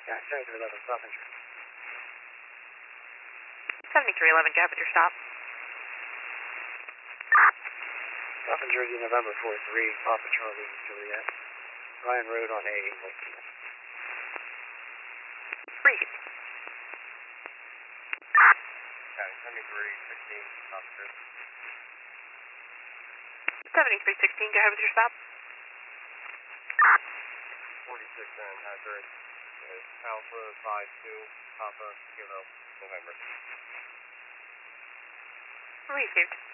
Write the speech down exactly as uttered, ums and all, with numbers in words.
Yeah, seventy-three eleven, stop injury. seventy-three eleven, gap with your stop. Stop in Jersey, November four three, Papa Charlie, Juliet. Ryan Road on A. Breathe. Okay, seventy-three sixteen, officer. seventy-three sixteen, go ahead with your stop. forty-six and hazard is Alpha five two, Papa Kilo, November. Received.